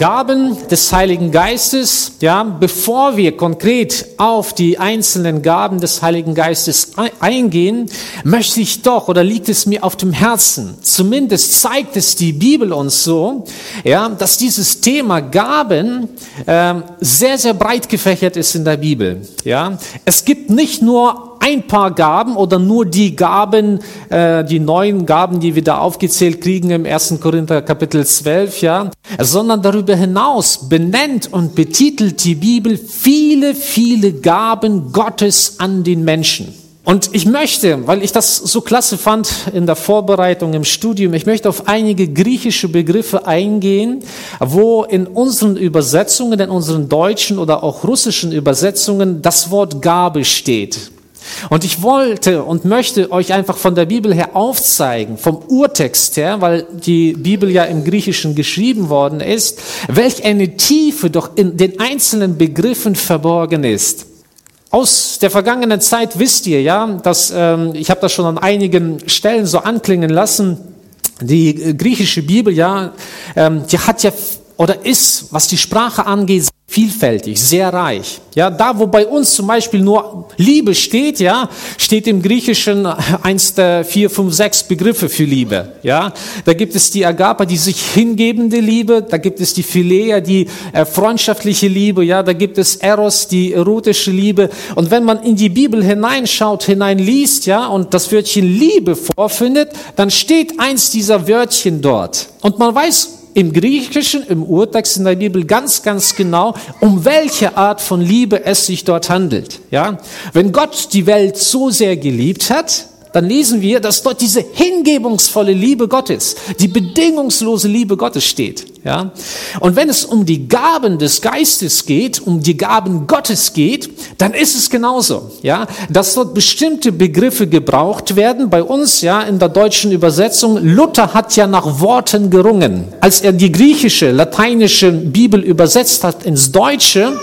Gaben des Heiligen Geistes, ja, bevor wir konkret auf die einzelnen Gaben des Heiligen Geistes eingehen, möchte ich doch, oder liegt es mir auf dem Herzen, zumindest zeigt es die Bibel uns so, ja, dass dieses Thema Gaben sehr, sehr breit gefächert ist in der Bibel. Ja. Es gibt nicht nur ein paar Gaben oder nur die Gaben, die 9 Gaben, die wir da aufgezählt kriegen im 1. Korinther Kapitel 12, ja, sondern darüber hinaus benennt und betitelt die Bibel viele, viele Gaben Gottes an den Menschen. Und ich möchte, weil ich das so klasse fand in der Vorbereitung im Studium, ich möchte auf einige griechische Begriffe eingehen, wo in unseren Übersetzungen, in unseren deutschen oder auch russischen Übersetzungen das Wort Gabe steht. Und ich wollte und möchte euch einfach von der Bibel her aufzeigen, vom Urtext her, weil die Bibel ja im Griechischen geschrieben worden ist, welch eine Tiefe doch in den einzelnen Begriffen verborgen ist. Aus der vergangenen Zeit wisst ihr ja, dass ich habe das schon an einigen Stellen so anklingen lassen, die griechische Bibel ja, die hat ja oder ist, was die Sprache angeht, vielfältig, sehr reich. Ja, da wo bei uns zum Beispiel nur Liebe steht, ja, steht im Griechischen 1 der 4, 5, 6 Begriffe für Liebe. Ja, da gibt es die Agape, die sich hingebende Liebe, da gibt es die Philia, die freundschaftliche Liebe, ja, da gibt es Eros, die erotische Liebe. Und wenn man in die Bibel hineinschaut, hineinliest, ja, und das Wörtchen Liebe vorfindet, dann steht eins dieser Wörtchen dort. Und man weiß im Griechischen, im Urtext in der Bibel ganz, ganz genau, um welche Art von Liebe es sich dort handelt. Ja? Wenn Gott die Welt so sehr geliebt hat, dann lesen wir, dass dort diese hingebungsvolle Liebe Gottes, die bedingungslose Liebe Gottes steht. Ja? Und wenn es um die Gaben des Geistes geht, um die Gaben Gottes geht, dann ist es genauso. Ja? Dass dort bestimmte Begriffe gebraucht werden. Bei uns ja in der deutschen Übersetzung, Luther hat ja nach Worten gerungen. Als er die griechische, lateinische Bibel übersetzt hat ins Deutsche,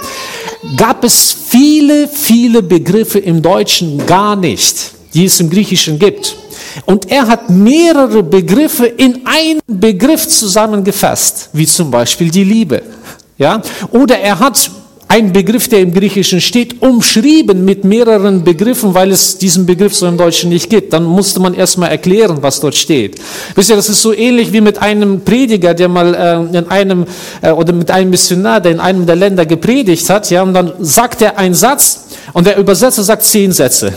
gab es viele, viele Begriffe im Deutschen gar nicht, die es im Griechischen gibt. Und er hat mehrere Begriffe in einen Begriff zusammengefasst, wie zum Beispiel die Liebe. Ja? Oder er hat einen Begriff, der im Griechischen steht, umschrieben mit mehreren Begriffen, weil es diesen Begriff so im Deutschen nicht gibt. Dann musste man erstmal erklären, was dort steht. Wisst ihr, das ist so ähnlich wie mit einem Prediger, der mal oder mit einem Missionar, der in einem der Länder gepredigt hat. Ja? Und dann sagt er einen Satz und der Übersetzer sagt 10 Sätze.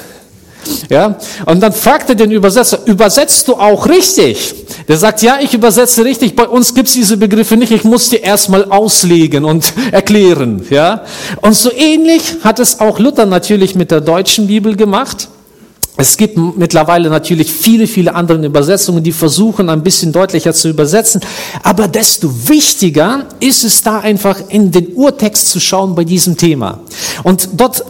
Ja, und dann fragt er den Übersetzer, übersetzt du auch richtig? Der sagt, ja, ich übersetze richtig, bei uns gibt's diese Begriffe nicht, ich muss dir erstmal auslegen und erklären. Ja, und so ähnlich hat es auch Luther natürlich mit der deutschen Bibel gemacht. Es gibt mittlerweile natürlich viele, viele andere Übersetzungen, die versuchen, ein bisschen deutlicher zu übersetzen. Aber desto wichtiger ist es da einfach in den Urtext zu schauen bei diesem Thema. Und dort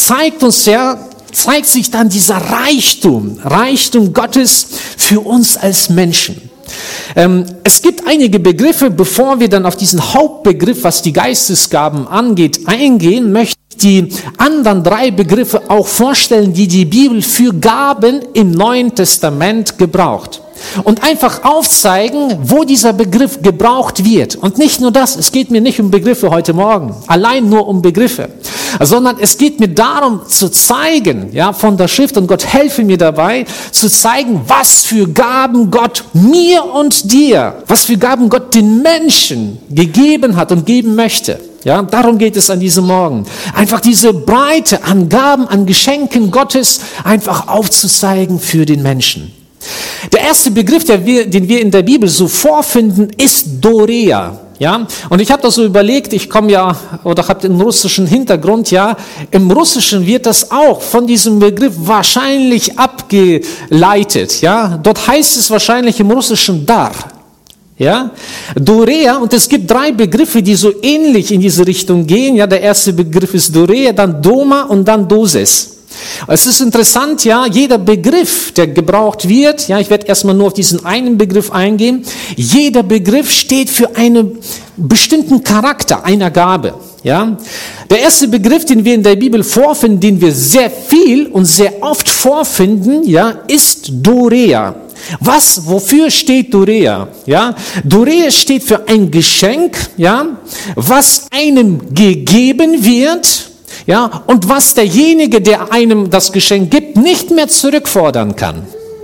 zeigt sich dann dieser Reichtum Gottes für uns als Menschen. Es gibt einige Begriffe, bevor wir dann auf diesen Hauptbegriff, was die Geistesgaben angeht, eingehen, möchte ich die anderen 3 Begriffe auch vorstellen, die die Bibel für Gaben im Neuen Testament gebraucht. Und einfach aufzeigen, wo dieser Begriff gebraucht wird. Und nicht nur das, es geht mir nicht um Begriffe heute Morgen, allein nur um Begriffe, sondern es geht mir darum zu zeigen, ja, von der Schrift, und Gott helfe mir dabei, zu zeigen, was für Gaben Gott mir und dir, was für Gaben Gott den Menschen gegeben hat und geben möchte. Ja, darum geht es an diesem Morgen. Einfach diese Breite an Gaben, an Geschenken Gottes einfach aufzuzeigen für den Menschen. Der erste Begriff, den wir in der Bibel so vorfinden, ist Dorea. Ja, und ich habe da so überlegt, ich komme ja oder habe den russischen Hintergrund, ja, im Russischen wird das auch von diesem Begriff wahrscheinlich abgeleitet, ja, dort heißt es wahrscheinlich im Russischen Dar, ja, Dorea, und es gibt 3 Begriffe, die so ähnlich in diese Richtung gehen, ja, der erste Begriff ist Dorea, dann Doma und dann Doses. Es ist interessant, ja, jeder Begriff, der gebraucht wird, ja, ich werde erstmal nur auf diesen einen Begriff eingehen, jeder Begriff steht für einen bestimmten Charakter einer Gabe, ja. Der erste Begriff, den wir in der Bibel vorfinden, den wir sehr viel und sehr oft vorfinden, ja, ist Dorea. Wofür steht Dorea? Ja, Dorea steht für ein Geschenk, ja, was einem gegeben wird, ja, und was derjenige, der einem das Geschenk gibt, nicht mehr zurückfordern kann.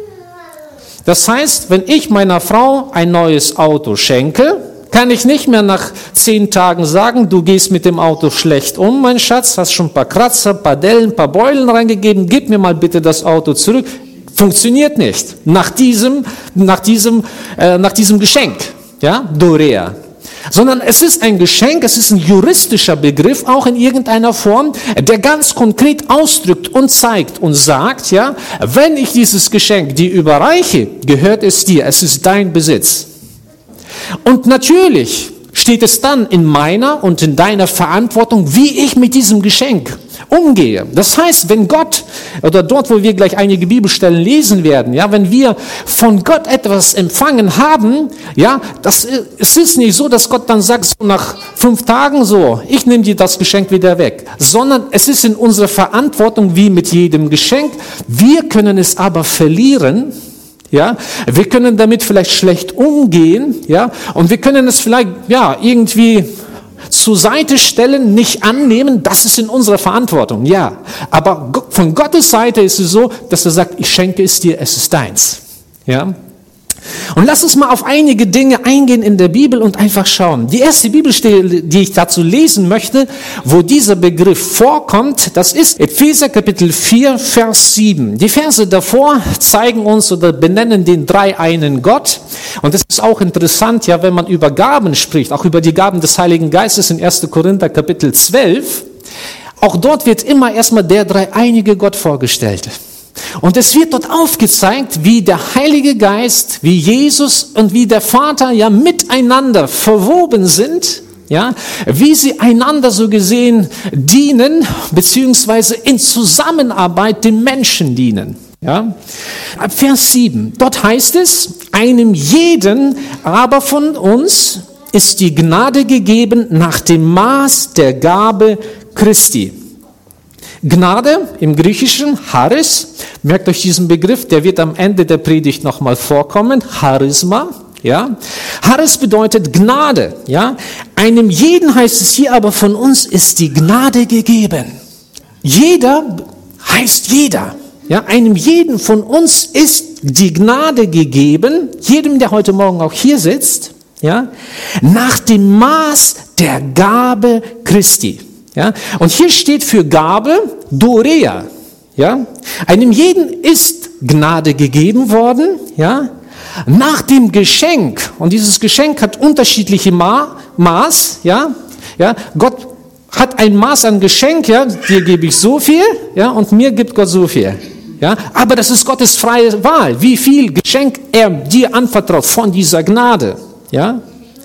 Das heißt, wenn ich meiner Frau ein neues Auto schenke, kann ich nicht mehr nach 10 Tagen sagen, du gehst mit dem Auto schlecht um, mein Schatz, hast schon ein paar Kratzer, ein paar Dellen, ein paar Beulen reingegeben, gib mir mal bitte das Auto zurück. Funktioniert nicht. Nach diesem Geschenk, ja, Dorea. Sondern es ist ein Geschenk, es ist ein juristischer Begriff, auch in irgendeiner Form, der ganz konkret ausdrückt und zeigt und sagt, ja, wenn ich dieses Geschenk dir überreiche, gehört es dir, es ist dein Besitz. Und natürlich steht es dann in meiner und in deiner Verantwortung, wie ich mit diesem Geschenk umgehe. Das heißt, wenn Gott, oder dort, wo wir gleich einige Bibelstellen lesen werden, ja, wenn wir von Gott etwas empfangen haben, ja, es ist nicht so, dass Gott dann sagt, so nach 5 Tagen so, ich nehme dir das Geschenk wieder weg, sondern es ist in unserer Verantwortung, wie mit jedem Geschenk. Wir können es aber verlieren. Ja, wir können damit vielleicht schlecht umgehen, ja, und wir können es vielleicht, ja, irgendwie zur Seite stellen, nicht annehmen, das ist in unserer Verantwortung, ja. Aber von Gottes Seite ist es so, dass er sagt, ich schenke es dir, es ist deins, ja. Und lass uns mal auf einige Dinge eingehen in der Bibel und einfach schauen. Die erste Bibelstelle, die ich dazu lesen möchte, wo dieser Begriff vorkommt, das ist Epheser Kapitel 4, Vers 7. Die Verse davor zeigen uns oder benennen den dreieinen Gott. Und es ist auch interessant, ja, wenn man über Gaben spricht, auch über die Gaben des Heiligen Geistes in 1. Korinther Kapitel 12. Auch dort wird immer erstmal der dreieinige Gott vorgestellt. Und es wird dort aufgezeigt, wie der Heilige Geist, wie Jesus und wie der Vater ja miteinander verwoben sind, ja, wie sie einander so gesehen dienen, beziehungsweise in Zusammenarbeit den Menschen dienen. Ja. Ab Vers 7, dort heißt es, einem jeden aber von uns ist die Gnade gegeben nach dem Maß der Gabe Christi. Gnade im Griechischen, Charis, merkt euch diesen Begriff, der wird am Ende der Predigt nochmal vorkommen, Charisma, ja. Charis bedeutet Gnade, ja. Einem jeden heißt es hier aber von uns ist die Gnade gegeben. Jeder heißt jeder, ja. Einem jeden von uns ist die Gnade gegeben, jedem, der heute Morgen auch hier sitzt, ja, nach dem Maß der Gabe Christi. Ja, und hier steht für Gabe Dorea. Ja, einem jeden ist Gnade gegeben worden. Ja, nach dem Geschenk. Und dieses Geschenk hat unterschiedliche Maß. Ja, Gott hat ein Maß an Geschenk. Ja, dir gebe ich so viel. Ja, und mir gibt Gott so viel. Ja, aber das ist Gottes freie Wahl, wie viel Geschenk er dir anvertraut von dieser Gnade. Ja,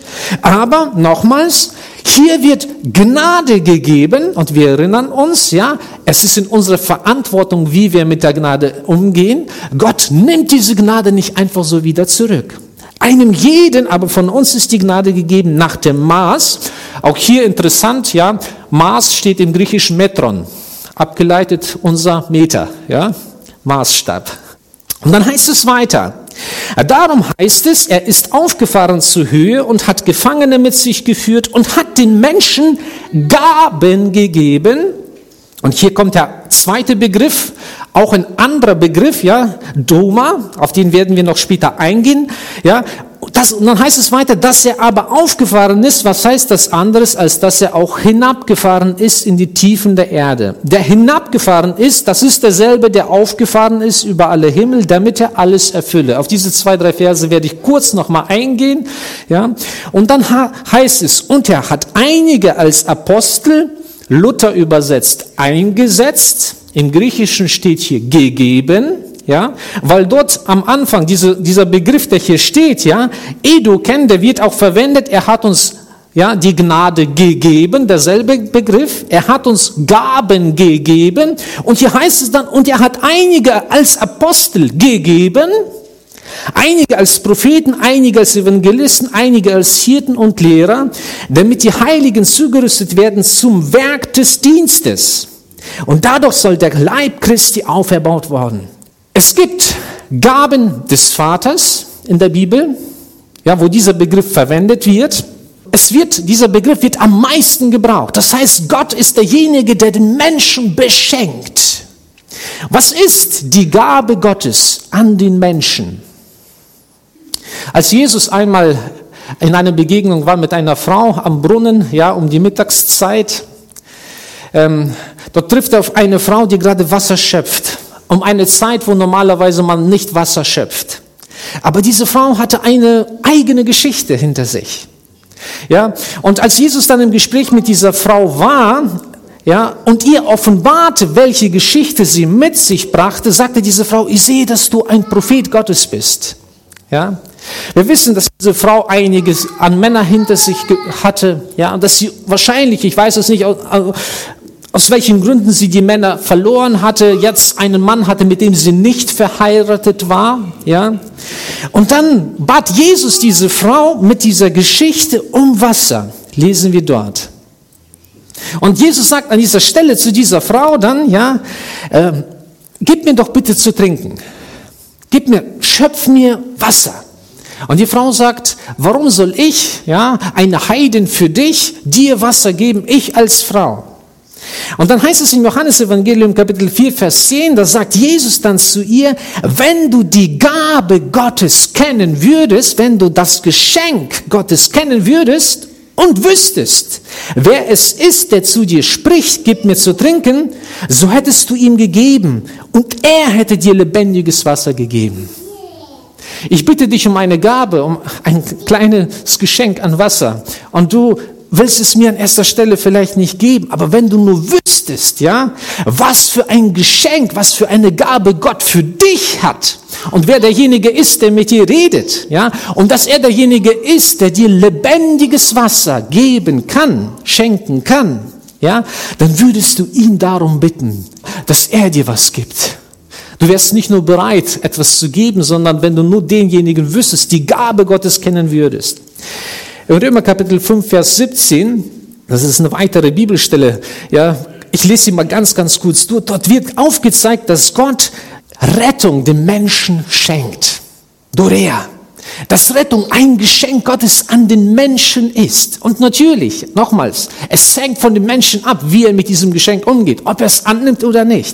aber nochmals. Hier wird Gnade gegeben und wir erinnern uns, ja, es ist in unserer Verantwortung, wie wir mit der Gnade umgehen. Gott nimmt diese Gnade nicht einfach so wieder zurück. Einem jeden aber von uns ist die Gnade gegeben nach dem Maß. Auch hier interessant, ja, Maß steht im Griechischen Metron, abgeleitet unser Meter, ja, Maßstab. Und dann heißt es weiter. Darum heißt es, er ist aufgefahren zur Höhe und hat Gefangene mit sich geführt und hat den Menschen Gaben gegeben. Und hier kommt der zweite Begriff, auch ein anderer Begriff, ja, Doma, auf den werden wir noch später eingehen, ja. Und dann heißt es weiter, dass er aber aufgefahren ist. Was heißt das anderes, als dass er auch hinabgefahren ist in die Tiefen der Erde? Der hinabgefahren ist, das ist derselbe, der aufgefahren ist über alle Himmel, damit er alles erfülle. Auf diese 2, 3 Verse werde ich kurz nochmal eingehen. Ja. Und dann heißt es, und er hat einige als Apostel, Luther übersetzt, eingesetzt. Im Griechischen steht hier gegeben. Ja, weil dort am Anfang dieser Begriff, der hier steht, ja, Edoken, der wird auch verwendet, er hat uns ja die Gnade gegeben, derselbe Begriff, er hat uns Gaben gegeben und hier heißt es dann, und er hat einige als Apostel gegeben, einige als Propheten, einige als Evangelisten, einige als Hirten und Lehrer, damit die Heiligen zugerüstet werden zum Werk des Dienstes. Und dadurch soll der Leib Christi auferbaut werden. Es gibt Gaben des Vaters in der Bibel, ja, wo dieser Begriff verwendet wird. Dieser Begriff wird am meisten gebraucht. Das heißt, Gott ist derjenige, der den Menschen beschenkt. Was ist die Gabe Gottes an den Menschen? Als Jesus einmal in einer Begegnung war mit einer Frau am Brunnen, ja, um die Mittagszeit, dort trifft er auf eine Frau, die gerade Wasser schöpft. Um eine Zeit, wo normalerweise man nicht Wasser schöpft. Aber diese Frau hatte eine eigene Geschichte hinter sich. Ja, und als Jesus dann im Gespräch mit dieser Frau war, ja, und ihr offenbarte, welche Geschichte sie mit sich brachte, sagte diese Frau, ich sehe, dass du ein Prophet Gottes bist. Ja, wir wissen, dass diese Frau einiges an Männern hinter sich hatte, ja, und dass sie wahrscheinlich, ich weiß es nicht, aus welchen Gründen sie die Männer verloren hatte, jetzt einen Mann hatte, mit dem sie nicht verheiratet war, ja. Und dann bat Jesus diese Frau mit dieser Geschichte um Wasser, lesen wir dort. Und Jesus sagt an dieser Stelle zu dieser Frau dann, ja, gib mir doch bitte zu trinken. Schöpf mir Wasser. Und die Frau sagt, warum soll ich, ja, eine Heidin für dich, dir Wasser geben, ich als Frau? Und dann heißt es im Johannesevangelium Kapitel 4, Vers 10, da sagt Jesus dann zu ihr, wenn du die Gabe Gottes kennen würdest, wenn du das Geschenk Gottes kennen würdest und wüsstest, wer es ist, der zu dir spricht, gib mir zu trinken, so hättest du ihm gegeben und er hätte dir lebendiges Wasser gegeben. Ich bitte dich um eine Gabe, um ein kleines Geschenk an Wasser und du willst es mir an erster Stelle vielleicht nicht geben, aber wenn du nur wüsstest, ja, was für ein Geschenk, was für eine Gabe Gott für dich hat und wer derjenige ist, der mit dir redet, ja, und dass er derjenige ist, der dir lebendiges Wasser geben kann, schenken kann, ja, dann würdest du ihn darum bitten, dass er dir was gibt. Du wärst nicht nur bereit, etwas zu geben, sondern wenn du nur denjenigen wüsstest, die Gabe Gottes kennen würdest. In Römer Kapitel 5, Vers 17, das ist eine weitere Bibelstelle, ja, ich lese sie mal ganz, ganz kurz durch. Dort wird aufgezeigt, dass Gott Rettung dem Menschen schenkt. Dorea. Dass Rettung ein Geschenk Gottes an den Menschen ist. Und natürlich, nochmals, es hängt von dem Menschen ab, wie er mit diesem Geschenk umgeht, ob er es annimmt oder nicht.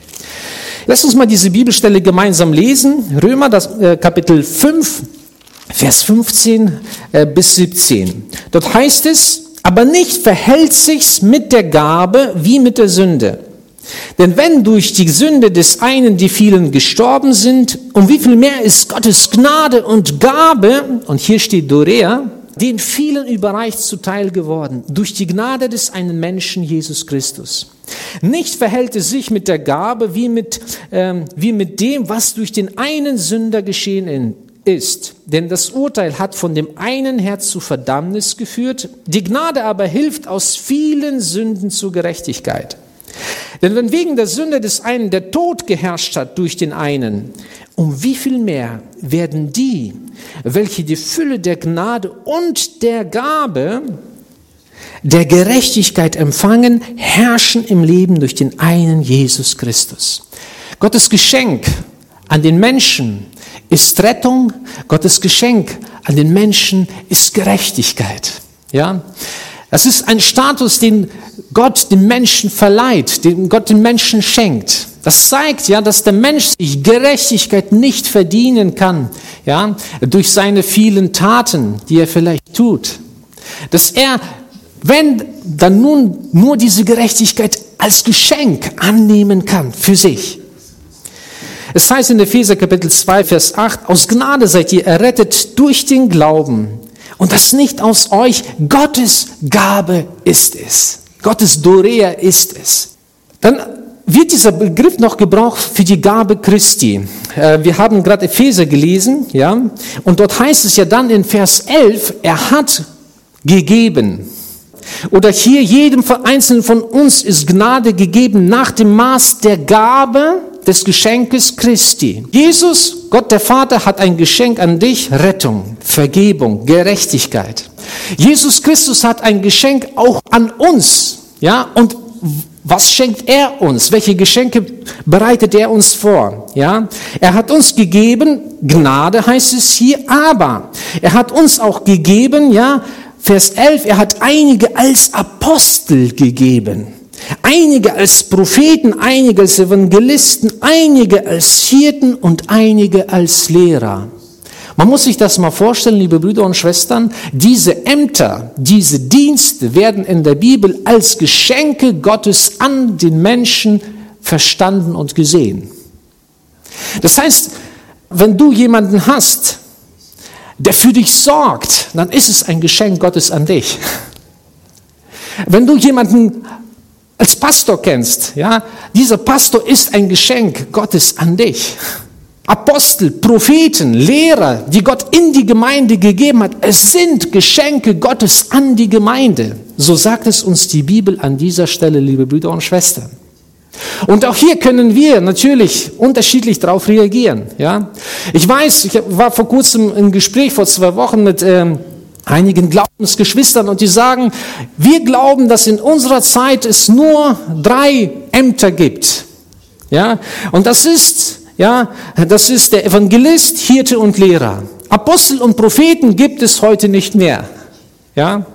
Lass uns mal diese Bibelstelle gemeinsam lesen. Römer, Kapitel 5, Vers 15 bis 17. Dort heißt es, aber nicht verhält sich's mit der Gabe wie mit der Sünde. Denn wenn durch die Sünde des einen die vielen gestorben sind, um wie viel mehr ist Gottes Gnade und Gabe, und hier steht Dorea, den vielen überreicht zuteil geworden, durch die Gnade des einen Menschen, Jesus Christus. Nicht verhält es sich mit der Gabe wie mit dem, was durch den einen Sünder geschehen ist. Denn das Urteil hat von dem einen her zu Verdammnis geführt, die Gnade aber hilft aus vielen Sünden zur Gerechtigkeit. Denn wenn wegen der Sünde des einen der Tod geherrscht hat durch den einen, um wie viel mehr werden die, welche die Fülle der Gnade und der Gabe der Gerechtigkeit empfangen, herrschen im Leben durch den einen Jesus Christus. Gottes Geschenk an den Menschen ist Rettung, Gottes Geschenk an den Menschen ist Gerechtigkeit. Ja? Das ist ein Status, den Gott den Menschen verleiht, den Gott den Menschen schenkt. Das zeigt ja, dass der Mensch sich Gerechtigkeit nicht verdienen kann, ja, durch seine vielen Taten, die er vielleicht tut. Dass er, wenn dann nun nur diese Gerechtigkeit als Geschenk annehmen kann für sich. Es heißt in Epheser Kapitel 2, Vers 8, aus Gnade seid ihr errettet durch den Glauben. Und das nicht aus euch, Gottes Gabe ist es. Gottes Dorea ist es. Dann wird dieser Begriff noch gebraucht für die Gabe Christi. Wir haben gerade Epheser gelesen, ja, und dort heißt es ja dann in Vers 11, er hat gegeben. Oder hier, jedem Einzelnen von uns ist Gnade gegeben nach dem Maß der Gabe des Geschenkes Christi. Jesus, Gott der Vater, hat ein Geschenk an dich, Rettung, Vergebung, Gerechtigkeit. Jesus Christus hat ein Geschenk auch an uns, ja, und Was schenkt er uns? Welche Geschenke bereitet er uns vor? Ja, er hat uns gegeben, Gnade heißt es hier, aber er hat uns auch gegeben, ja, Vers 11, er hat einige als Apostel gegeben, einige als Propheten, einige als Evangelisten, einige als Hirten und einige als Lehrer. Man muss sich das mal vorstellen, liebe Brüder und Schwestern, diese Ämter, diese Dienste werden in der Bibel als Geschenke Gottes an den Menschen verstanden und gesehen. Das heißt, wenn du jemanden hast, der für dich sorgt, dann ist es ein Geschenk Gottes an dich. Wenn du jemanden als Pastor kennst, ja, dieser Pastor ist ein Geschenk Gottes an dich. Apostel, Propheten, Lehrer, die Gott in die Gemeinde gegeben hat, es sind Geschenke Gottes an die Gemeinde. So sagt es uns die Bibel an dieser Stelle, liebe Brüder und Schwestern. Und auch hier können wir natürlich unterschiedlich darauf reagieren. Ja? Ich weiß, ich war vor kurzem im Gespräch, vor 2 Wochen mit einigen Glaubensgeschwistern und die sagen, wir glauben, dass in unserer Zeit es nur 3 Ämter gibt. Ja? Und das ist der Evangelist, Hirte und Lehrer. Apostel und Propheten gibt es heute nicht mehr. Ja?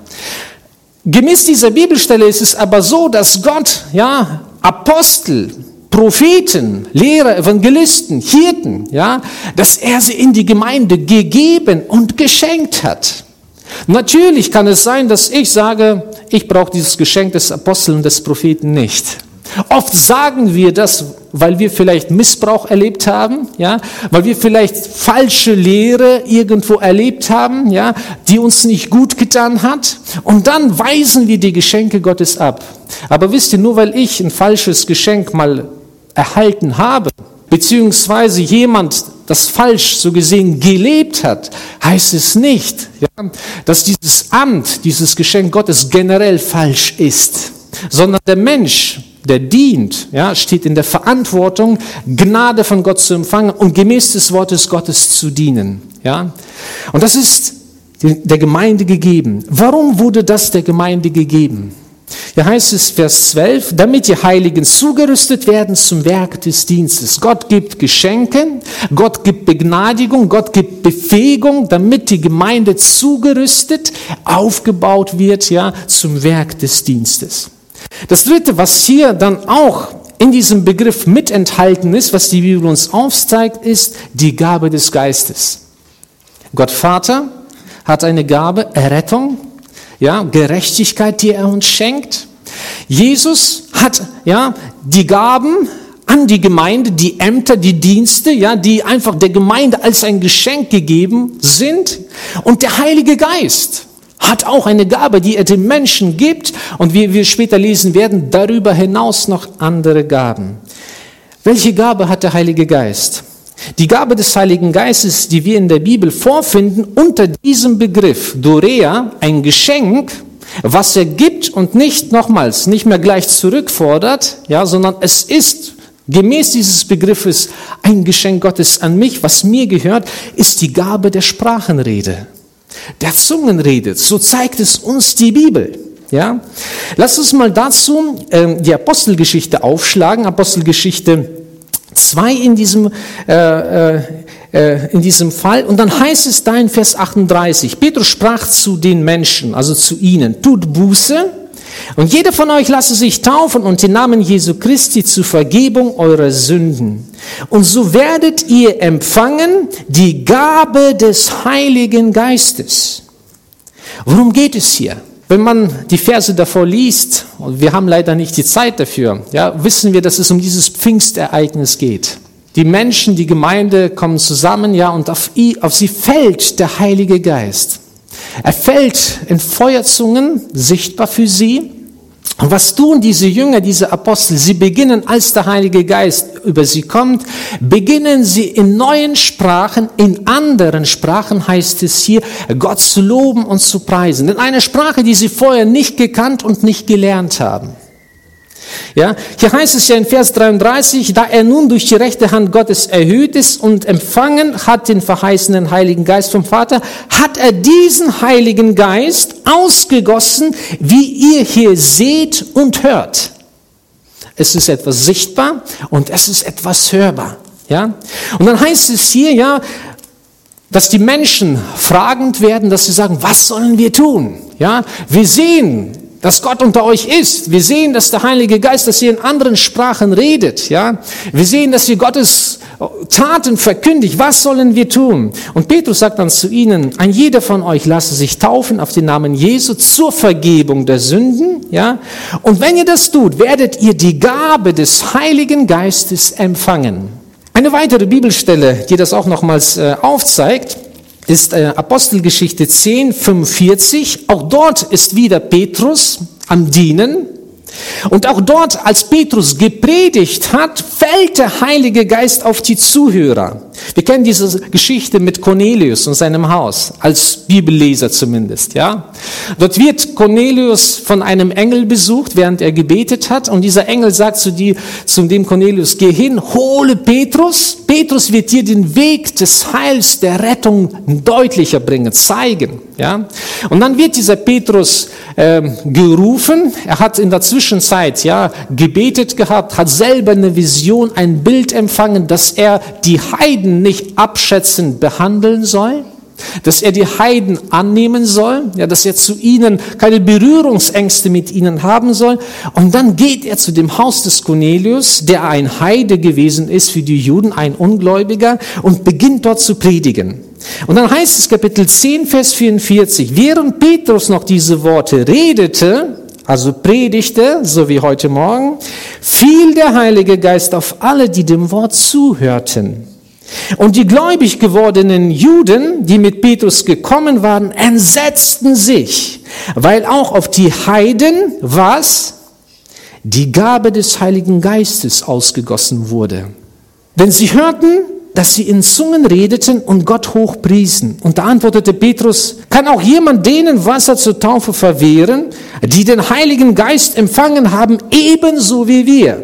Gemäß dieser Bibelstelle ist es aber so, dass Gott, ja, Apostel, Propheten, Lehrer, Evangelisten, Hirten, ja, dass er sie in die Gemeinde gegeben und geschenkt hat. Natürlich kann es sein, dass ich sage, ich brauche dieses Geschenk des Apostels und des Propheten nicht. Oft sagen wir das, weil wir vielleicht Missbrauch erlebt haben, ja, weil wir vielleicht falsche Lehre irgendwo erlebt haben, ja, die uns nicht gut getan hat, und dann weisen wir die Geschenke Gottes ab. Aber wisst ihr, nur weil ich ein falsches Geschenk mal erhalten habe, beziehungsweise jemand das falsch so gesehen gelebt hat, heißt es nicht, ja, dass dieses Amt, dieses Geschenk Gottes generell falsch ist, sondern der Mensch, der dient, ja, steht in der Verantwortung, Gnade von Gott zu empfangen und gemäß des Wortes Gottes zu dienen. Ja? Und das ist der Gemeinde gegeben. Warum wurde das der Gemeinde gegeben? Hier heißt es, Vers 12, damit die Heiligen zugerüstet werden zum Werk des Dienstes. Gott gibt Geschenke, Gott gibt Begnadigung, Gott gibt Befähigung, damit die Gemeinde zugerüstet, aufgebaut wird, ja, zum Werk des Dienstes. Das Dritte, was hier dann auch in diesem Begriff mit enthalten ist, was die Bibel uns aufzeigt, ist die Gabe des Geistes. Gott Vater hat eine Gabe, Errettung, ja, Gerechtigkeit, die er uns schenkt. Jesus hat, ja, die Gaben an die Gemeinde, die Ämter, die Dienste, ja, die einfach der Gemeinde als ein Geschenk gegeben sind. Und der Heilige Geist hat auch eine Gabe, die er dem Menschen gibt, und wie wir später lesen werden, darüber hinaus noch andere Gaben. Welche Gabe hat der Heilige Geist? Die Gabe des Heiligen Geistes, die wir in der Bibel vorfinden, unter diesem Begriff Dorea, ein Geschenk, was er gibt und nicht mehr gleich zurückfordert, ja, sondern es ist gemäß dieses Begriffes ein Geschenk Gottes an mich, was mir gehört, ist die Gabe der Sprachenrede, der Zungenrede. So zeigt es uns die Bibel. Ja? Lass uns mal dazu die Apostelgeschichte aufschlagen, Apostelgeschichte 2 in diesem Fall. Und dann heißt es da in Vers 38, Petrus sprach zu den Menschen, also zu ihnen, tut Buße und jeder von euch lasse sich taufen und den Namen Jesu Christi zur Vergebung eurer Sünden. Und so werdet ihr empfangen die Gabe des Heiligen Geistes. Worum geht es hier? Wenn man die Verse davor liest, und wir haben leider nicht die Zeit dafür, ja, wissen wir, dass es um dieses Pfingstereignis geht. Die Menschen, die Gemeinde kommen zusammen, ja, und auf sie fällt der Heilige Geist. Er fällt in Feuerzungen, sichtbar für sie. Und was tun diese Jünger, diese Apostel? Sie beginnen, als der Heilige Geist über sie kommt, beginnen sie in neuen Sprachen, in anderen Sprachen heißt es hier, Gott zu loben und zu preisen. In einer Sprache, die sie vorher nicht gekannt und nicht gelernt haben. Ja, hier heißt es ja in Vers 33, da er nun durch die rechte Hand Gottes erhöht ist und empfangen hat den verheißenen Heiligen Geist vom Vater, hat er diesen Heiligen Geist ausgegossen, wie ihr hier seht und hört. es ist etwas sichtbar und es ist etwas hörbar. Ja? Und dann heißt es hier, ja, dass die Menschen fragend werden, dass sie sagen, was sollen wir tun? Ja? Wir sehen, dass Gott unter euch ist. Wir sehen, dass der Heilige Geist, dass ihr in anderen Sprachen redet. Ja? Wir sehen, dass ihr Gottes Taten verkündigt. Was sollen wir tun? Und Petrus sagt dann zu ihnen, ein jeder von euch lasse sich taufen auf den Namen Jesu zur Vergebung der Sünden. Ja? Und wenn ihr das tut, werdet ihr die Gabe des Heiligen Geistes empfangen. Eine weitere Bibelstelle, die das auch nochmals aufzeigt, ist Apostelgeschichte 10,45. Auch dort ist wieder Petrus am Dienen. Und auch dort, als Petrus gepredigt hat, fällt der Heilige Geist auf die Zuhörer. Wir kennen diese Geschichte mit Cornelius und seinem Haus, als Bibelleser zumindest, ja. Dort wird Cornelius von einem Engel besucht, während er gebetet hat, und dieser Engel sagt zu dem Cornelius, geh hin, hole Petrus. Petrus wird dir den Weg des Heils, der Rettung deutlicher bringen, zeigen, ja. Und dann wird dieser Petrus gerufen. Er hat in der Zwischenzeit, ja, gebetet gehabt, hat selber eine Vision, ein Bild empfangen, dass er die Heiden nicht abschätzend behandeln soll, dass er die Heiden annehmen soll, ja, dass er zu ihnen keine Berührungsängste mit ihnen haben soll. Und dann geht er zu dem Haus des Cornelius, der ein Heide gewesen ist für die Juden, ein Ungläubiger, und beginnt dort zu predigen. Und dann heißt es Kapitel 10, Vers 44, während Petrus noch diese Worte redete, also predigte, so wie heute Morgen, fiel der Heilige Geist auf alle, die dem Wort zuhörten. Und die gläubig gewordenen Juden, die mit Petrus gekommen waren, entsetzten sich, weil auch auf die Heiden was? Die Gabe des Heiligen Geistes ausgegossen wurde. Denn sie hörten, dass sie in Zungen redeten und Gott hochpriesen. Und da antwortete Petrus, kann auch jemand denen Wasser zur Taufe verwehren, die den Heiligen Geist empfangen haben, ebenso wie wir?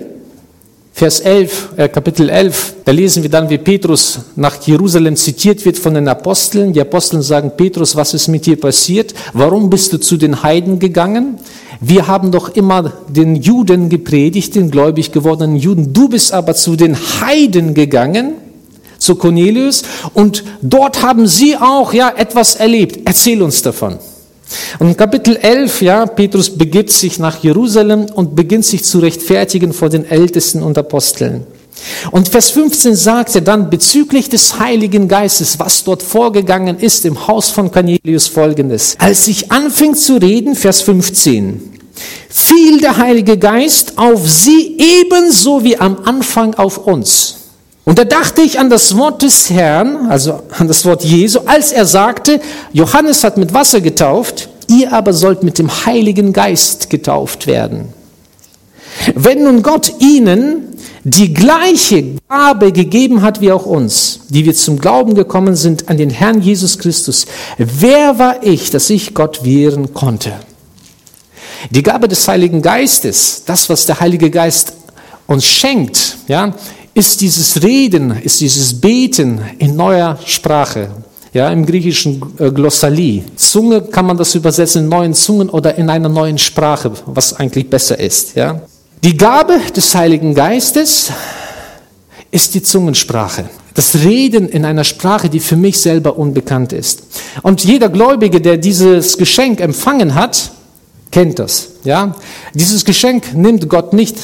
Vers 11, Kapitel 11, da lesen wir dann, wie Petrus nach Jerusalem zitiert wird von den Aposteln. Die Aposteln sagen, Petrus, was ist mit dir passiert? Warum bist du zu den Heiden gegangen? Wir haben doch immer den Juden gepredigt, den gläubig gewordenen Juden. Du bist aber zu den Heiden gegangen, zu Cornelius, und dort haben sie auch etwas erlebt. Erzähl uns davon. Und in Kapitel 11, Petrus begibt sich nach Jerusalem und beginnt sich zu rechtfertigen vor den Ältesten und Aposteln. Und Vers 15 sagt er dann bezüglich des Heiligen Geistes, was dort vorgegangen ist im Haus von Cornelius, Folgendes. Als ich anfing zu reden, Vers 15, fiel der Heilige Geist auf sie ebenso wie am Anfang auf uns. Und da dachte ich an das Wort des Herrn, also an das Wort Jesu, als er sagte, Johannes hat mit Wasser getauft, ihr aber sollt mit dem Heiligen Geist getauft werden. Wenn nun Gott ihnen die gleiche Gabe gegeben hat wie auch uns, die wir zum Glauben gekommen sind an den Herrn Jesus Christus, wer war ich, dass ich Gott wehren konnte? Die Gabe des Heiligen Geistes, das, was der Heilige Geist uns schenkt, ist dieses Reden, ist dieses Beten in neuer Sprache, im griechischen Glossalie. Zunge kann man das übersetzen in neuen Zungen oder in einer neuen Sprache, was eigentlich besser ist. Die Gabe des Heiligen Geistes ist die Zungensprache. Das Reden in einer Sprache, die für mich selber unbekannt ist. Und jeder Gläubige, der dieses Geschenk empfangen hat, kennt das. Dieses Geschenk nimmt Gott nicht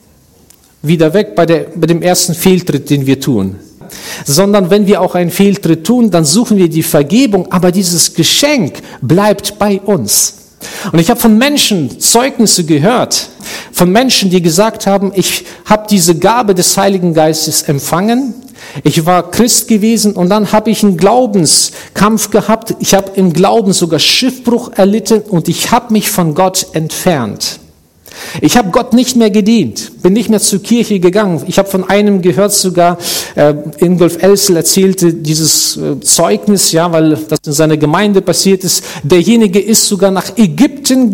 wieder weg bei dem ersten Fehltritt, den wir tun. Sondern wenn wir auch einen Fehltritt tun, dann suchen wir die Vergebung, aber dieses Geschenk bleibt bei uns. Und ich habe von Menschen Zeugnisse gehört, von Menschen, die gesagt haben, ich habe diese Gabe des Heiligen Geistes empfangen, ich war Christ gewesen und dann habe ich einen Glaubenskampf gehabt, ich habe im Glauben sogar Schiffbruch erlitten und ich habe mich von Gott entfernt. Ich habe Gott nicht mehr gedient, bin nicht mehr zur Kirche gegangen. Ich habe von einem gehört sogar, Ingolf Elsel erzählte dieses Zeugnis, weil das in seiner Gemeinde passiert ist. Derjenige ist sogar nach Ägypten,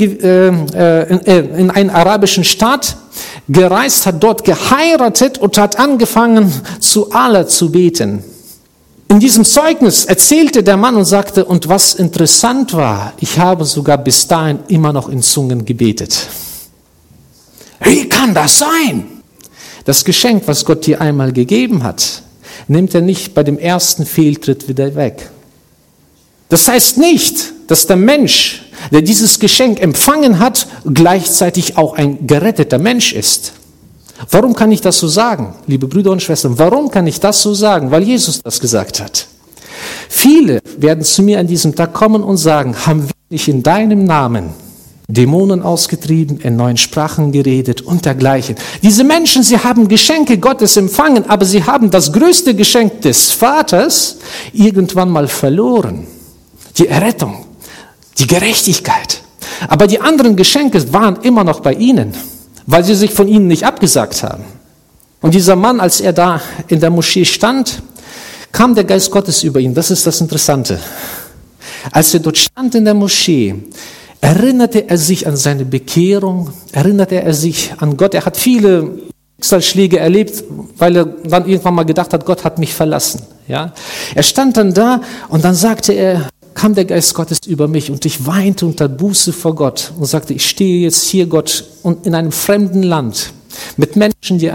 in einen arabischen Staat gereist, hat dort geheiratet und hat angefangen, zu Allah zu beten. In diesem Zeugnis erzählte der Mann und sagte, und was interessant war, ich habe sogar bis dahin immer noch in Zungen gebetet. Wie kann das sein? Das Geschenk, was Gott dir einmal gegeben hat, nimmt er nicht bei dem ersten Fehltritt wieder weg. Das heißt nicht, dass der Mensch, der dieses Geschenk empfangen hat, gleichzeitig auch ein geretteter Mensch ist. Warum kann ich das so sagen, liebe Brüder und Schwestern? Warum kann ich das so sagen? Weil Jesus das gesagt hat. Viele werden zu mir an diesem Tag kommen und sagen, haben wir nicht in deinem Namen Dämonen ausgetrieben, in neuen Sprachen geredet und dergleichen. Diese Menschen, sie haben Geschenke Gottes empfangen, aber sie haben das größte Geschenk des Vaters irgendwann mal verloren. Die Errettung, die Gerechtigkeit. Aber die anderen Geschenke waren immer noch bei ihnen, weil sie sich von ihnen nicht abgesagt haben. Und dieser Mann, als er da in der Moschee stand, kam der Geist Gottes über ihn. Das ist das Interessante. Als er dort stand in der Moschee, erinnerte er sich an seine Bekehrung, erinnerte er sich an Gott. Er hat viele Schicksalsschläge erlebt, weil er dann irgendwann mal gedacht hat, Gott hat mich verlassen. Ja? Er stand dann da und dann sagte er, kam der Geist Gottes über mich und ich weinte und tat Buße vor Gott und sagte, ich stehe jetzt hier, Gott, und in einem fremden Land mit Menschen, die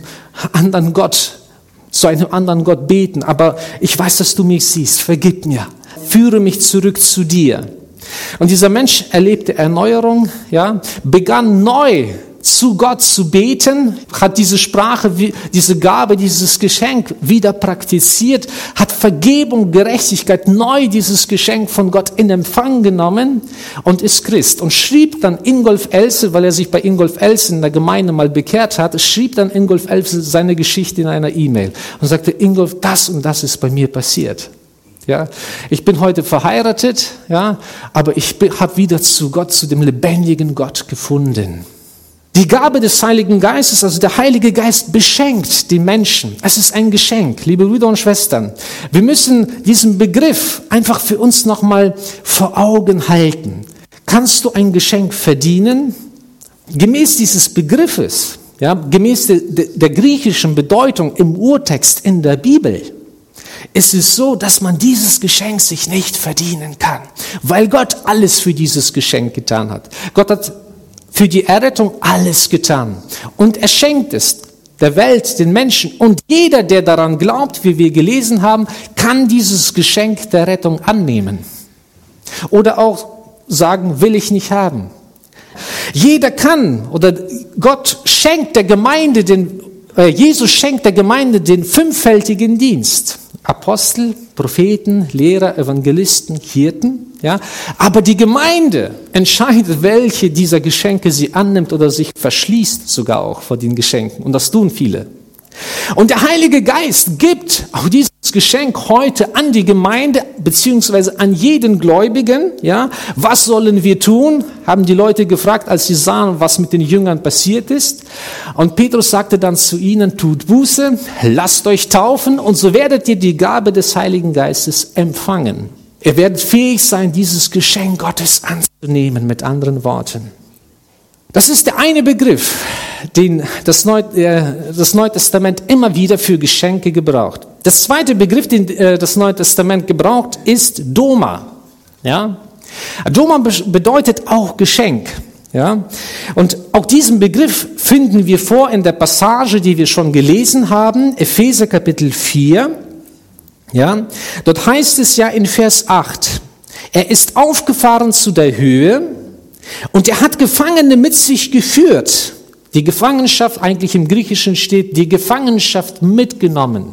zu einem anderen Gott beten, aber ich weiß, dass du mich siehst, vergib mir, führe mich zurück zu dir. Und dieser Mensch erlebte Erneuerung, ja, begann neu zu Gott zu beten, hat diese Sprache, diese Gabe, dieses Geschenk wieder praktiziert, hat Vergebung, Gerechtigkeit, neu dieses Geschenk von Gott in Empfang genommen und ist Christ. Und schrieb dann Ingolf Else, weil er sich bei Ingolf Else in der Gemeinde mal bekehrt hat, schrieb dann Ingolf Else seine Geschichte in einer E-Mail und sagte, Ingolf, das und das ist bei mir passiert. Ja, ich bin heute verheiratet, ja, aber ich habe wieder zu Gott, zu dem lebendigen Gott gefunden. Die Gabe des Heiligen Geistes, also der Heilige Geist beschenkt die Menschen. Es ist ein Geschenk, liebe Brüder und Schwestern. Wir müssen diesen Begriff einfach für uns nochmal vor Augen halten. Kannst du ein Geschenk verdienen? Gemäß dieses Begriffes, ja, gemäß der griechischen Bedeutung im Urtext in der Bibel, ist es so, dass man dieses Geschenk sich nicht verdienen kann, weil Gott alles für dieses Geschenk getan hat. Gott hat für die Errettung alles getan. Und er schenkt es der Welt, den Menschen. Und jeder, der daran glaubt, wie wir gelesen haben, kann dieses Geschenk der Rettung annehmen. Oder auch sagen, will ich nicht haben. Jeder kann, oder Gott schenkt der Gemeinde, Jesus schenkt der Gemeinde den fünffältigen Dienst. Apostel, Propheten, Lehrer, Evangelisten, Hirten. Ja? Aber die Gemeinde entscheidet, welche dieser Geschenke sie annimmt oder sich verschließt sogar auch vor den Geschenken. Und das tun viele. Und der Heilige Geist gibt auch dieses Geschenk heute an die Gemeinde beziehungsweise an jeden Gläubigen. Ja? Was sollen wir tun? Haben die Leute gefragt, als sie sahen, was mit den Jüngern passiert ist. Und Petrus sagte dann zu ihnen, tut Buße, lasst euch taufen und so werdet ihr die Gabe des Heiligen Geistes empfangen. Ihr werdet fähig sein, dieses Geschenk Gottes anzunehmen, mit anderen Worten. Das ist der eine Begriff, den das Neue Testament immer wieder für Geschenke gebraucht. Das zweite Begriff, den das Neue Testament gebraucht, ist Doma. Ja? Doma bedeutet auch Geschenk. Ja? Und auch diesen Begriff finden wir vor in der Passage, die wir schon gelesen haben, Epheser Kapitel 4. Ja? Dort heißt es ja in Vers 8, er ist aufgefahren zu der Höhe, und er hat Gefangene mit sich geführt. Die Gefangenschaft, eigentlich im Griechischen steht, die Gefangenschaft mitgenommen.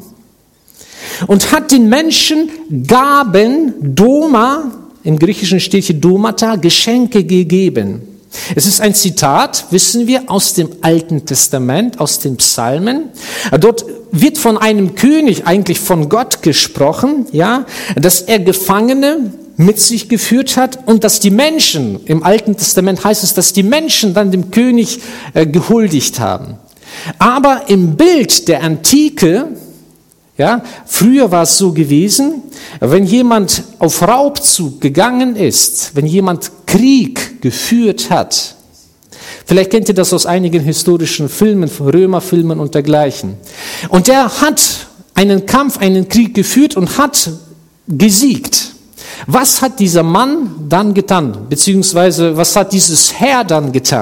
Und hat den Menschen Gaben, Doma, im Griechischen steht hier Domata, Geschenke gegeben. Es ist ein Zitat, wissen wir, aus dem Alten Testament, aus den Psalmen. Dort wird von einem König, eigentlich von Gott gesprochen, ja, dass er Gefangene mit sich geführt hat und dass die Menschen, im Alten Testament heißt es, dass die Menschen dann dem König gehuldigt haben. Aber im Bild der Antike, ja, früher war es so gewesen, wenn jemand auf Raubzug gegangen ist, wenn jemand Krieg geführt hat, vielleicht kennt ihr das aus einigen historischen Filmen, Römerfilmen und dergleichen, und der hat einen Kampf, einen Krieg geführt und hat gesiegt. Was hat dieser Mann dann getan? Beziehungsweise, was hat dieses Heer dann getan?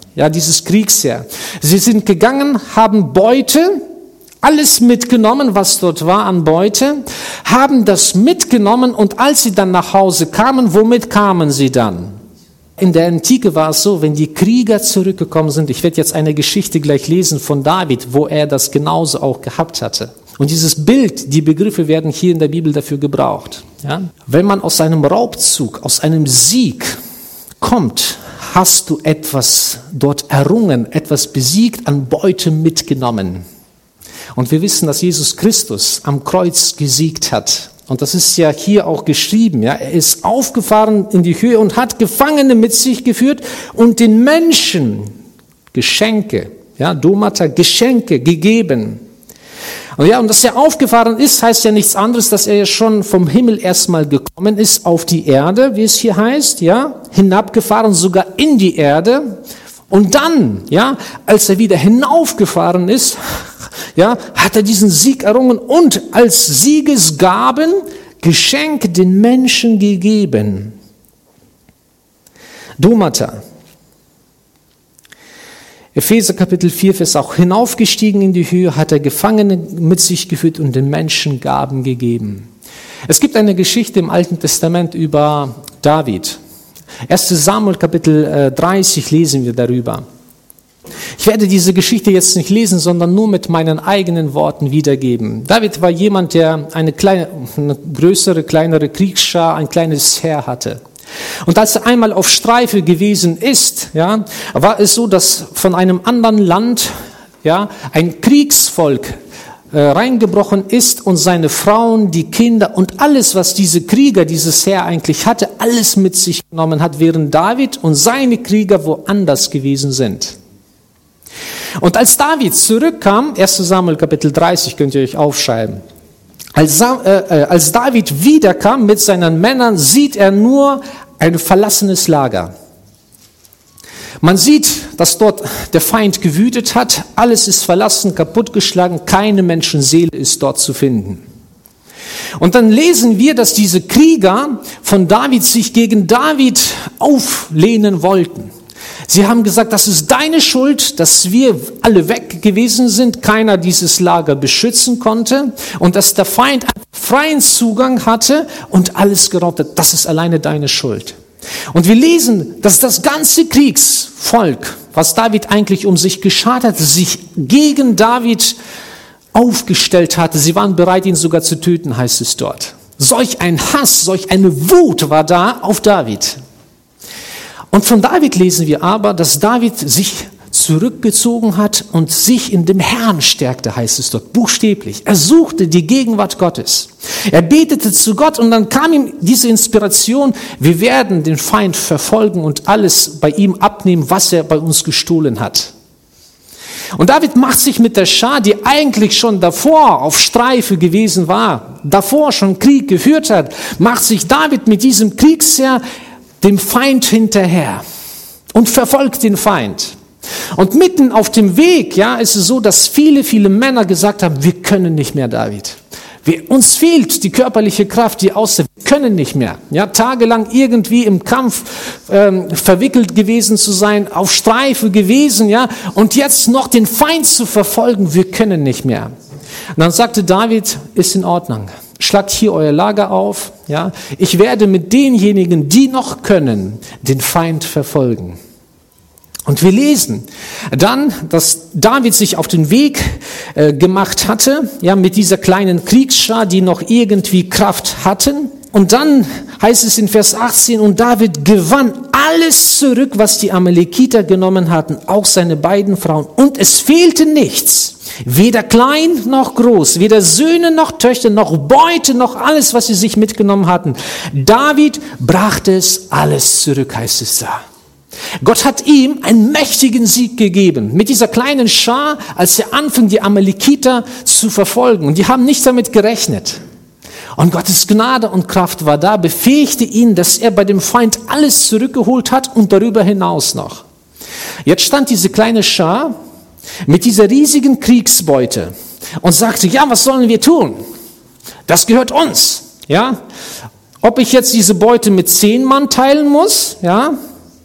Ja, dieses Kriegsheer. Sie sind gegangen, haben Beute, alles mitgenommen, was dort war an Beute, haben das mitgenommen und als sie dann nach Hause kamen, womit kamen sie dann? In der Antike war es so, wenn die Krieger zurückgekommen sind, ich werde jetzt eine Geschichte gleich lesen von David, wo er das genauso auch gehabt hatte. Und dieses Bild, die Begriffe werden hier in der Bibel dafür gebraucht. Ja? Wenn man aus einem Raubzug, aus einem Sieg kommt, hast du etwas dort errungen, etwas besiegt, an Beute mitgenommen. Und wir wissen, dass Jesus Christus am Kreuz gesiegt hat. Und das ist ja hier auch geschrieben. Ja? Er ist aufgefahren in die Höhe und hat Gefangene mit sich geführt und den Menschen Geschenke, ja, Domata, Geschenke gegeben. Und ja, und dass er aufgefahren ist, heißt ja nichts anderes, dass er ja schon vom Himmel erstmal gekommen ist auf die Erde, wie es hier heißt, ja, hinabgefahren sogar in die Erde. Und dann, ja, als er wieder hinaufgefahren ist, ja, hat er diesen Sieg errungen und als Siegesgaben Geschenke den Menschen gegeben. Domata. Epheser Kapitel 4, Vers auch hinaufgestiegen in die Höhe, hat er Gefangene mit sich geführt und den Menschen Gaben gegeben. Es gibt eine Geschichte im Alten Testament über David. 1. Samuel Kapitel 30 lesen wir darüber. Ich werde diese Geschichte jetzt nicht lesen, sondern nur mit meinen eigenen Worten wiedergeben. David war jemand, der eine größere, kleinere Kriegsschar, ein kleines Heer hatte. Und als er einmal auf Streife gewesen ist, ja, war es so, dass von einem anderen Land, ja, ein Kriegsvolk reingebrochen ist und seine Frauen, die Kinder und alles, was diese Krieger, dieses Heer eigentlich hatte, alles mit sich genommen hat, während David und seine Krieger woanders gewesen sind. Und als David zurückkam, 1. Samuel Kapitel 30, könnt ihr euch aufschreiben, als David wiederkam mit seinen Männern, sieht er nur ein verlassenes Lager. Man sieht, dass dort der Feind gewütet hat, alles ist verlassen, kaputtgeschlagen, keine Menschenseele ist dort zu finden. Und dann lesen wir, dass diese Krieger von David sich gegen David auflehnen wollten. Sie haben gesagt, das ist deine Schuld, dass wir alle weg gewesen sind, keiner dieses Lager beschützen konnte und dass der Feind freien Zugang hatte und alles geraubt hat. Das ist alleine deine Schuld. Und wir lesen, dass das ganze Kriegsvolk, was David eigentlich um sich geschart hatte, sich gegen David aufgestellt hatte. Sie waren bereit, ihn sogar zu töten, heißt es dort. Solch ein Hass, solch eine Wut war da auf David. Und von David lesen wir aber, dass David sich zurückgezogen hat und sich in dem Herrn stärkte, heißt es dort, buchstäblich. Er suchte die Gegenwart Gottes. Er betete zu Gott und dann kam ihm diese Inspiration, wir werden den Feind verfolgen und alles bei ihm abnehmen, was er bei uns gestohlen hat. Und David macht sich mit der Schar, die eigentlich schon davor auf Streife gewesen war, davor schon Krieg geführt hat, macht sich David mit diesem Kriegsheer dem Feind hinterher und verfolgt den Feind. Und mitten auf dem Weg, ja, ist es so, dass viele Männer gesagt haben, wir können nicht mehr, David. Uns fehlt die körperliche Kraft, die Ausdauer, wir können nicht mehr. Ja, tagelang irgendwie im Kampf verwickelt gewesen zu sein, auf Streife gewesen, ja, und jetzt noch den Feind zu verfolgen, wir können nicht mehr. Und dann sagte David, ist in Ordnung. Schlagt hier euer Lager auf, ja. Ich werde mit denjenigen, die noch können, den Feind verfolgen. Und wir lesen dann, dass David sich auf den Weg gemacht hatte, ja, mit dieser kleinen Kriegsschar, die noch irgendwie Kraft hatten. Und dann heißt es in Vers 18, und David gewann alles zurück, was die Amalekiter genommen hatten, auch seine beiden Frauen. Und es fehlte nichts. Weder klein noch groß, weder Söhne noch Töchter, noch Beute, noch alles, was sie sich mitgenommen hatten. David brachte es alles zurück, heißt es da. Gott hat ihm einen mächtigen Sieg gegeben. Mit dieser kleinen Schar, als er anfing, die Amalekiter zu verfolgen. Und die haben nicht damit gerechnet. Und Gottes Gnade und Kraft war da, befähigte ihn, dass er bei dem Feind alles zurückgeholt hat und darüber hinaus noch. Jetzt stand diese kleine Schar mit dieser riesigen Kriegsbeute und sagte, ja, was sollen wir tun? Das gehört uns, ja. Ob ich jetzt diese Beute mit 10 Mann teilen muss, ja,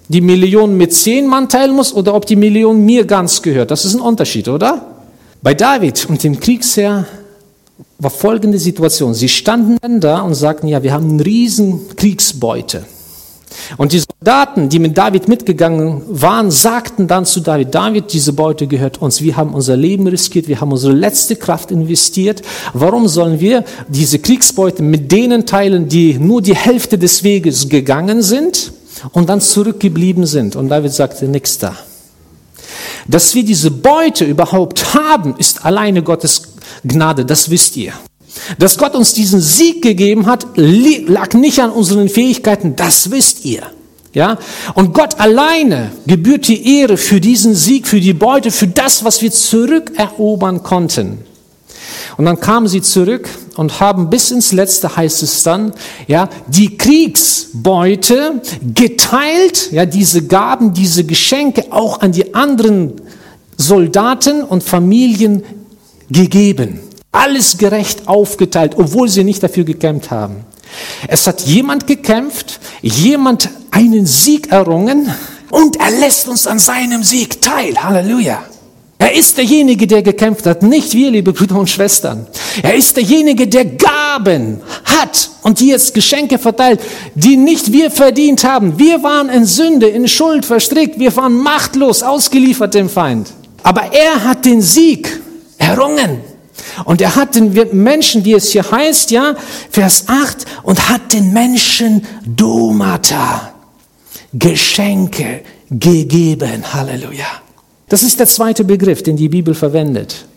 die Million mit 10 Mann teilen muss oder ob die Million mir ganz gehört. Das ist ein Unterschied, oder? Bei David und dem Kriegsherr war folgende Situation. Sie standen dann da und sagten, ja, wir haben eine riesen Kriegsbeute. Und die Soldaten, die mit David mitgegangen waren, sagten dann zu David, David, diese Beute gehört uns. Wir haben unser Leben riskiert, wir haben unsere letzte Kraft investiert. Warum sollen wir diese Kriegsbeute mit denen teilen, die nur die Hälfte des Weges gegangen sind und dann zurückgeblieben sind? Und David sagte, nix da. Dass wir diese Beute überhaupt haben, ist alleine Gottes Gnade, das wisst ihr. Dass Gott uns diesen Sieg gegeben hat, lag nicht an unseren Fähigkeiten, das wisst ihr. Ja? Und Gott alleine gebührt die Ehre für diesen Sieg, für die Beute, für das, was wir zurückerobern konnten. Und dann kamen sie zurück und haben bis ins Letzte, heißt es dann, ja, die Kriegsbeute geteilt, ja, diese Gaben, diese Geschenke auch an die anderen Soldaten und Familien gegeben. Alles gerecht aufgeteilt, obwohl sie nicht dafür gekämpft haben. Es hat jemand gekämpft, jemand einen Sieg errungen und er lässt uns an seinem Sieg teil. Halleluja. Er ist derjenige, der gekämpft hat, nicht wir, liebe Brüder und Schwestern. Er ist derjenige, der Gaben hat und die jetzt Geschenke verteilt, die nicht wir verdient haben. Wir waren in Sünde, in Schuld verstrickt, wir waren machtlos, ausgeliefert dem Feind. Aber er hat den Sieg errungen. Und er hat den Menschen, wie es hier heißt, ja, Vers 8, und hat den Menschen Domata, Geschenke gegeben. Halleluja. Das ist der zweite Begriff, den die Bibel verwendet.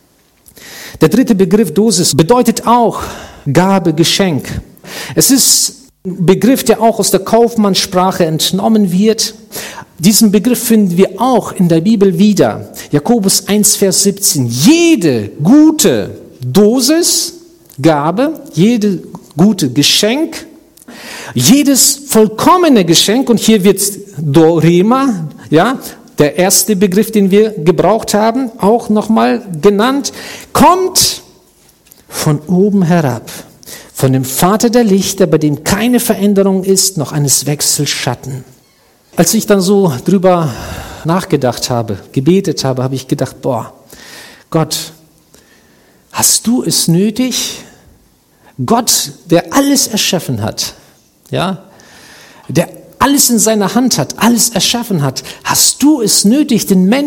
Der dritte Begriff, Dosis, bedeutet auch Gabe, Geschenk. Es ist ein Begriff, der auch aus der Kaufmannssprache entnommen wird. Diesen Begriff finden wir auch in der Bibel wieder. Jakobus 1, Vers 17. Jede gute Dosis, Gabe, jede gute Geschenk, jedes vollkommene Geschenk, und hier wird Dorema, ja, der erste Begriff, den wir gebraucht haben, auch nochmal genannt, kommt von oben herab, von dem Vater der Lichter, bei dem keine Veränderung ist, noch eines Wechselschatten. Als ich dann so drüber nachgedacht habe, gebetet habe, habe ich gedacht, boah, Gott, hast du es nötig? Gott, der alles erschaffen hat, ja, der alles in seiner Hand hat, alles erschaffen hat, hast du es nötig,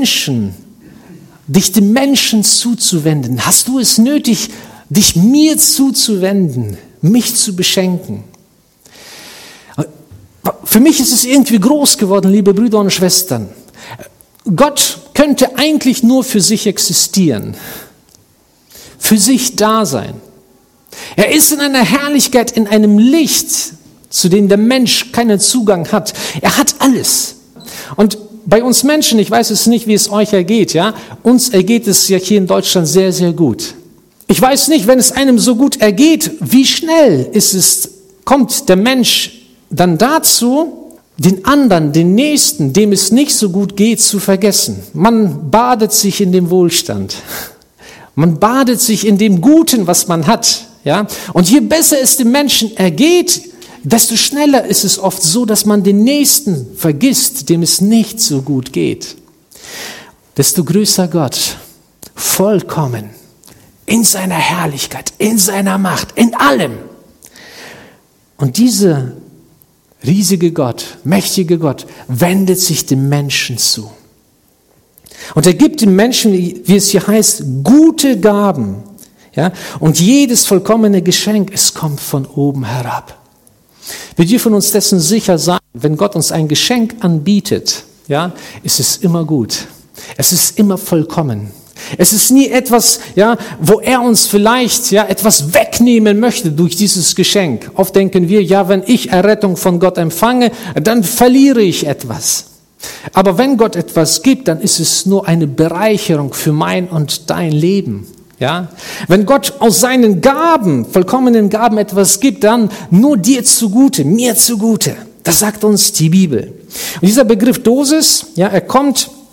dich dem Menschen zuzuwenden? Hast du es nötig, dich mir zuzuwenden, mich zu beschenken? Für mich ist es irgendwie groß geworden, liebe Brüder und Schwestern. Gott könnte eigentlich nur für sich existieren, für sich da sein. Er ist in einer Herrlichkeit, in einem Licht, zu dem der Mensch keinen Zugang hat. Er hat alles. Und bei uns Menschen, ich weiß es nicht, wie es euch ergeht, ja, uns ergeht es ja hier in Deutschland sehr, sehr gut. Ich weiß nicht, wenn es einem so gut ergeht, wie schnell kommt der Mensch dann dazu, den anderen, den Nächsten, dem es nicht so gut geht, zu vergessen. Man badet sich in dem Wohlstand. Man badet sich in dem Guten, was man hat. Ja? Und je besser es dem Menschen ergeht, desto schneller ist es oft so, dass man den Nächsten vergisst, dem es nicht so gut geht. Desto größer Gott, vollkommen, in seiner Herrlichkeit, in seiner Macht, in allem. Und dieser riesige Gott, mächtige Gott, wendet sich dem Menschen zu. Und er gibt dem Menschen, wie es hier heißt, gute Gaben. Ja? Und jedes vollkommene Geschenk, es kommt von oben herab. Wir dürfen uns dessen sicher sein, wenn Gott uns ein Geschenk anbietet, ja, ist es immer gut. Es ist immer vollkommen. Es ist nie etwas, ja, wo er uns vielleicht, ja, etwas wegnehmen möchte durch dieses Geschenk. Oft denken wir, ja, wenn ich Errettung von Gott empfange, dann verliere ich etwas. Aber wenn Gott etwas gibt, dann ist es nur eine Bereicherung für mein und dein Leben. Ja? Wenn Gott aus seinen Gaben, vollkommenen Gaben etwas gibt, dann nur dir zugute, mir zugute. Das sagt uns die Bibel. Und dieser Begriff Dosis, ja, er kommt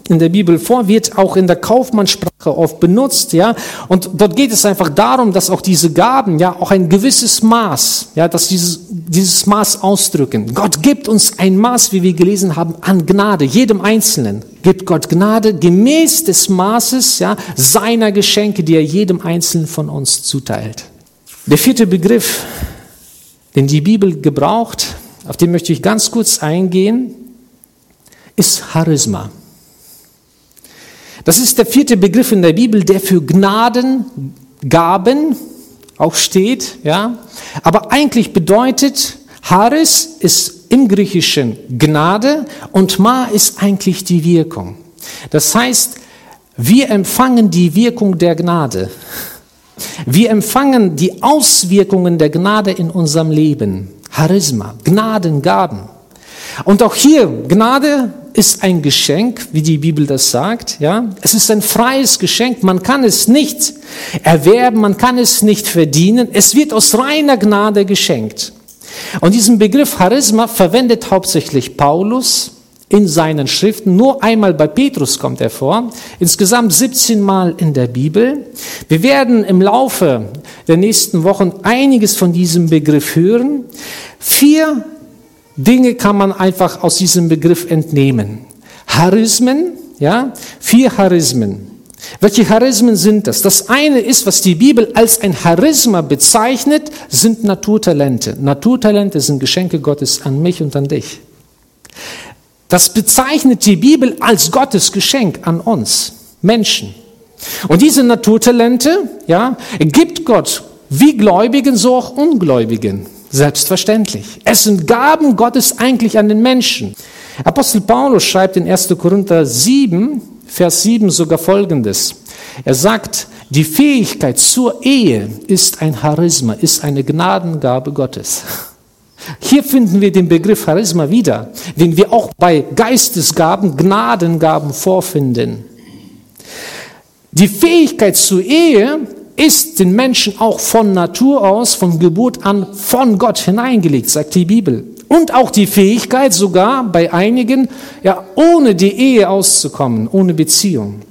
in der Bibel vor, wird auch in der Kaufmannssprache oft benutzt, ja. Und dort geht es einfach darum, dass auch diese Gaben, ja, auch ein gewisses Maß, ja, dass dieses Maß ausdrücken. Gott gibt uns ein Maß, wie wir gelesen haben, an Gnade. Jedem Einzelnen gibt Gott Gnade gemäß des Maßes, ja, seiner Geschenke, die er jedem Einzelnen von uns zuteilt. Der vierte Begriff, den die Bibel gebraucht, auf den möchte ich ganz kurz eingehen, ist Charisma. Das ist der vierte Begriff in der Bibel, der für Gnadengaben auch steht, ja. Aber eigentlich bedeutet, Charis ist im Griechischen Gnade und Ma ist eigentlich die Wirkung. Das heißt, wir empfangen die Wirkung der Gnade. Wir empfangen die Auswirkungen der Gnade in unserem Leben. Charisma, Gnadengaben. Und auch hier, Gnade ist ein Geschenk, wie die Bibel das sagt. Ja? Es ist ein freies Geschenk, man kann es nicht erwerben, man kann es nicht verdienen. Es wird aus reiner Gnade geschenkt. Und diesen Begriff Charisma verwendet hauptsächlich Paulus in seinen Schriften. Nur einmal bei Petrus kommt er vor, insgesamt 17 Mal in der Bibel. Wir werden im Laufe der nächsten Wochen einiges von diesem Begriff hören. 4 Dinge kann man einfach aus diesem Begriff entnehmen. Charismen, ja, 4 Charismen. Welche Charismen sind das? Das eine ist, was die Bibel als ein Charisma bezeichnet, sind Naturtalente. Naturtalente sind Geschenke Gottes an mich und an dich. Das bezeichnet die Bibel als Gottes Geschenk an uns, Menschen. Und diese Naturtalente, ja, gibt Gott wie Gläubigen, so auch Ungläubigen. Selbstverständlich. Es sind Gaben Gottes eigentlich an den Menschen. Apostel Paulus schreibt in 1. Korinther 7, Vers 7 sogar Folgendes. Er sagt, die Fähigkeit zur Ehe ist ein Charisma, ist eine Gnadengabe Gottes. Hier finden wir den Begriff Charisma wieder, den wir auch bei Geistesgaben, Gnadengaben vorfinden. Die Fähigkeit zur Ehe ist den Menschen auch von Natur aus, von Geburt an, von Gott hineingelegt, sagt die Bibel. Und auch die Fähigkeit sogar bei einigen, ja, ohne die Ehe auszukommen, ohne Beziehung.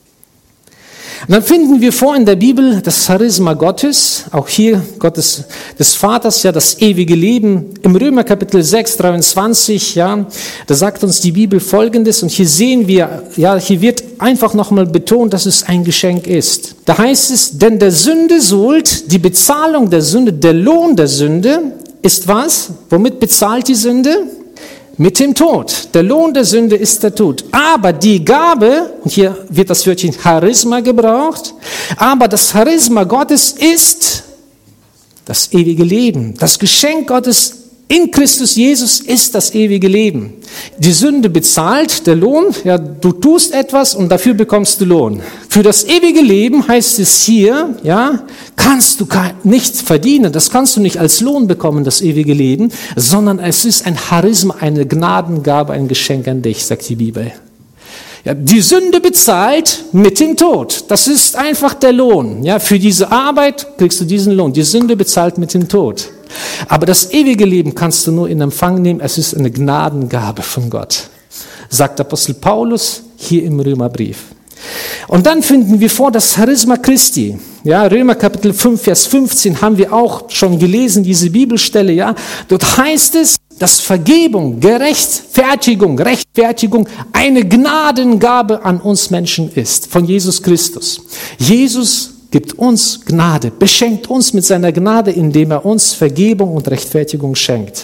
Und dann finden wir vor in der Bibel das Charisma Gottes, auch hier Gottes, des Vaters, ja, das ewige Leben. Im Römer Kapitel 6, 23, ja, da sagt uns die Bibel Folgendes, und hier sehen wir, ja, hier wird einfach nochmal betont, dass es ein Geschenk ist. Da heißt es, denn der Sünde Sold, die Bezahlung der Sünde, der Lohn der Sünde ist was? Womit bezahlt die Sünde? Mit dem Tod. Der Lohn der Sünde ist der Tod. Aber die Gabe, und hier wird das Wörtchen Charisma gebraucht, aber das Charisma Gottes ist das ewige Leben. Das Geschenk Gottes in Christus Jesus ist das ewige Leben. Die Sünde bezahlt, der Lohn, ja, du tust etwas und dafür bekommst du Lohn. Für das ewige Leben heißt es hier, ja, kannst du nichts verdienen, das kannst du nicht als Lohn bekommen, das ewige Leben, sondern es ist ein Charisma, eine Gnadengabe, ein Geschenk an dich, sagt die Bibel. Ja, die Sünde bezahlt mit dem Tod. Das ist einfach der Lohn. Ja, für diese Arbeit kriegst du diesen Lohn. Die Sünde bezahlt mit dem Tod. Aber das ewige Leben kannst du nur in Empfang nehmen. Es ist eine Gnadengabe von Gott, sagt Apostel Paulus hier im Römerbrief. Und dann finden wir vor das Charisma Christi. Ja, Römer Kapitel 5, Vers 15 haben wir auch schon gelesen, diese Bibelstelle. Ja, dort heißt es, dass Vergebung, Rechtfertigung eine Gnadengabe an uns Menschen ist, von Jesus Christus. Jesus gibt uns Gnade, beschenkt uns mit seiner Gnade, indem er uns Vergebung und Rechtfertigung schenkt.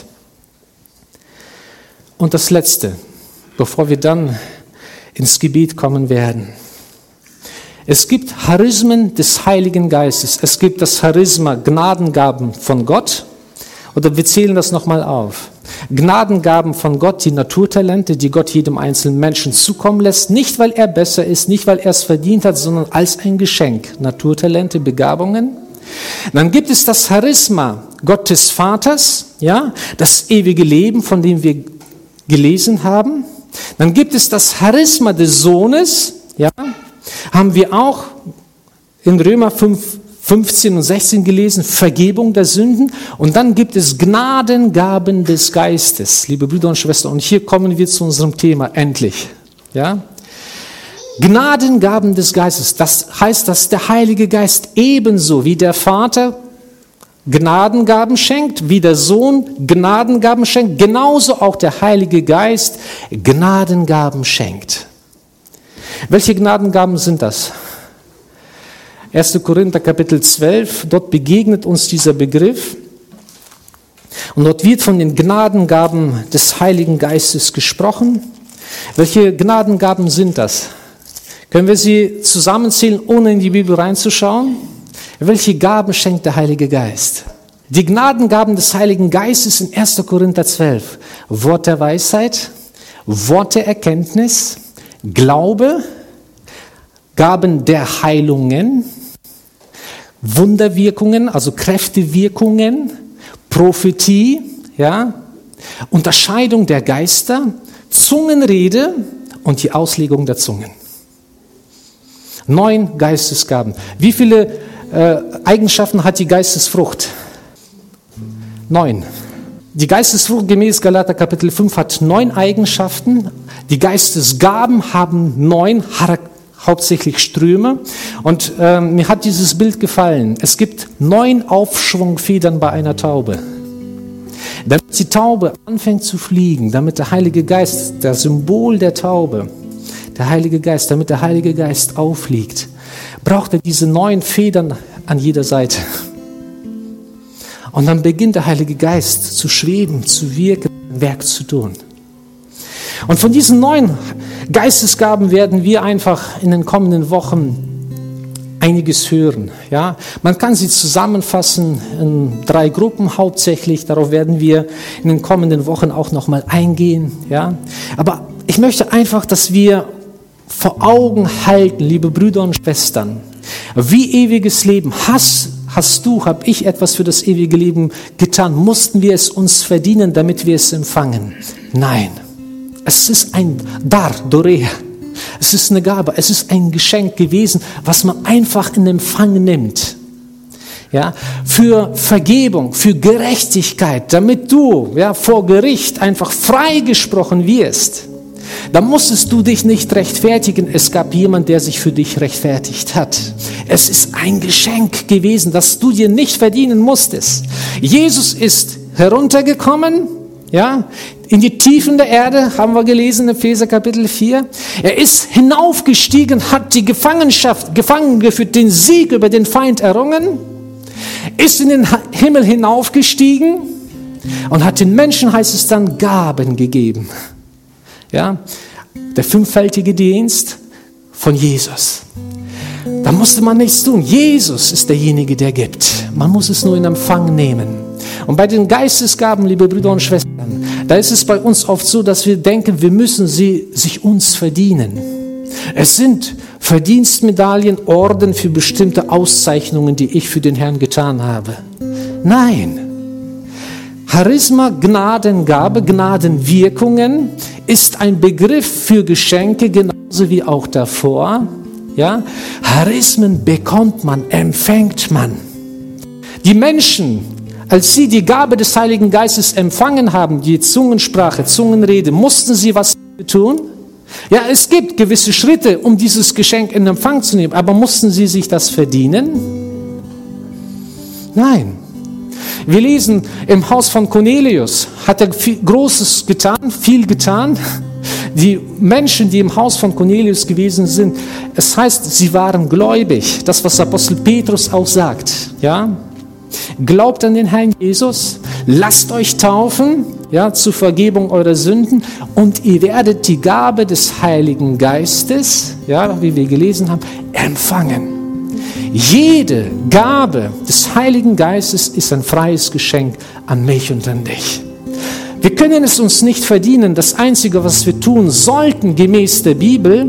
Und das Letzte, bevor wir dann ins Gebet kommen werden. Es gibt Charismen des Heiligen Geistes. Es gibt das Charisma Gnadengaben von Gott. Oder wir zählen das nochmal auf. Gnadengaben von Gott, die Naturtalente, die Gott jedem einzelnen Menschen zukommen lässt, nicht weil er besser ist, nicht weil er es verdient hat, sondern als ein Geschenk. Naturtalente, Begabungen. Dann gibt es das Charisma Gottes Vaters, ja, das ewige Leben, von dem wir gelesen haben. Dann gibt es das Charisma des Sohnes, ja, haben wir auch in Römer 5, 15 und 16 gelesen, Vergebung der Sünden. Und dann gibt es Gnadengaben des Geistes, liebe Brüder und Schwestern. Und hier kommen wir zu unserem Thema, endlich. Ja? Gnadengaben des Geistes. Das heißt, dass der Heilige Geist ebenso wie der Vater Gnadengaben schenkt, wie der Sohn Gnadengaben schenkt, genauso auch der Heilige Geist Gnadengaben schenkt. Welche Gnadengaben sind das? 1. Korinther Kapitel 12, dort begegnet uns dieser Begriff. Und dort wird von den Gnadengaben des Heiligen Geistes gesprochen. Welche Gnadengaben sind das? Können wir sie zusammenzählen, ohne in die Bibel reinzuschauen? Welche Gaben schenkt der Heilige Geist? Die Gnadengaben des Heiligen Geistes in 1. Korinther 12. Wort der Weisheit, Wort der Erkenntnis, Glaube, Gaben der Heilungen, Wunderwirkungen, also Kräftewirkungen, Prophetie, ja, Unterscheidung der Geister, Zungenrede und die Auslegung der Zungen. 9 Geistesgaben. Wie viele Eigenschaften hat die Geistesfrucht? 9. Die Geistesfrucht gemäß Galater Kapitel 5 hat 9 Eigenschaften. Die Geistesgaben haben 9, hauptsächlich Ströme. Und mir hat dieses Bild gefallen. Es gibt 9 Aufschwungfedern bei einer Taube. Damit die Taube anfängt zu fliegen, damit der Heilige Geist, das Symbol der Taube, der Heilige Geist, damit der Heilige Geist auffliegt, braucht er diese 9 Federn an jeder Seite. Und dann beginnt der Heilige Geist zu schweben, zu wirken, ein Werk zu tun. Und von diesen 9 Geistesgaben werden wir einfach in den kommenden Wochen einiges hören. Ja? Man kann sie zusammenfassen in 3 Gruppen hauptsächlich. Darauf werden wir in den kommenden Wochen auch nochmal eingehen. Ja? Aber ich möchte einfach, dass wir vor Augen halten, liebe Brüder und Schwestern, wie ewiges Leben habe ich etwas für das ewige Leben getan? Mussten wir es uns verdienen, damit wir es empfangen? Nein. Es ist ein Dar, Dorea. Es ist eine Gabe, es ist ein Geschenk gewesen, was man einfach in Empfang nimmt. Ja, für Vergebung, für Gerechtigkeit, damit du vor Gericht einfach freigesprochen wirst. Da musstest du dich nicht rechtfertigen. Es gab jemand, der sich für dich rechtfertigt hat. Es ist ein Geschenk gewesen, das du dir nicht verdienen musstest. Jesus ist heruntergekommen, in die Tiefen der Erde, haben wir gelesen in Epheser Kapitel 4. Er ist hinaufgestiegen, hat die Gefangenschaft gefangen geführt, den Sieg über den Feind errungen, ist in den Himmel hinaufgestiegen und hat den Menschen, heißt es dann, Gaben gegeben. Ja, der 5-fältige Dienst von Jesus. Da musste man nichts tun. Jesus ist derjenige, der gibt. Man muss es nur in Empfang nehmen. Und bei den Geistesgaben, liebe Brüder und Schwestern, da ist es bei uns oft so, dass wir denken, wir müssen sie sich uns verdienen. Es sind Verdienstmedaillen, Orden für bestimmte Auszeichnungen, die ich für den Herrn getan habe. Nein. Charisma, Gnadengabe, Gnadenwirkungen ist ein Begriff für Geschenke, genauso wie auch davor. Ja? Charismen bekommt man, empfängt man. Die Menschen, als sie die Gabe des Heiligen Geistes empfangen haben, die Zungensprache, Zungenrede, mussten sie was tun? Ja, es gibt gewisse Schritte, um dieses Geschenk in Empfang zu nehmen, aber mussten sie sich das verdienen? Nein. Wir lesen, im Haus von Cornelius hat er viel Großes getan, viel getan. Die Menschen, die im Haus von Cornelius gewesen sind, es heißt, sie waren gläubig. Das, was Apostel Petrus auch sagt. Ja? Glaubt an den Herrn Jesus, lasst euch taufen, zur Vergebung eurer Sünden und ihr werdet die Gabe des Heiligen Geistes, wie wir gelesen haben, empfangen. Jede Gabe des Heiligen Geistes ist ein freies Geschenk an mich und an dich. Wir können es uns nicht verdienen. Das Einzige, was wir tun sollten, gemäß der Bibel,